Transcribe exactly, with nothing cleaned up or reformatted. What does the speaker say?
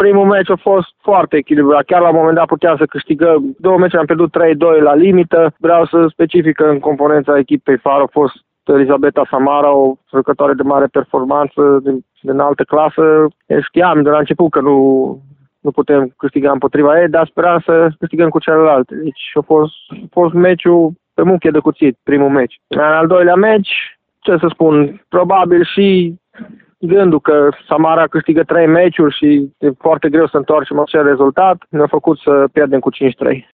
primul meci a fost foarte echilibrat. Chiar la un moment dat puteam să câștigăm. Două meciuri am pierdut trei doi la limită. Vreau să specific că în componența echipei Faro a fost Elisabeta Samara, o jucătoare de mare performanță din, din altă clasă. Știam de la început că nu, nu putem câștiga împotriva ei, dar speram să câștigăm cu celelalte. Deci a fost, a fost meciul pe muchie de cuțit, primul meci. În al doilea meci, ce să spun, probabil și gândul că Samara câștigă trei meciuri și e foarte greu să întoarcem acel rezultat, ne-a făcut să pierdem cu cinci trei.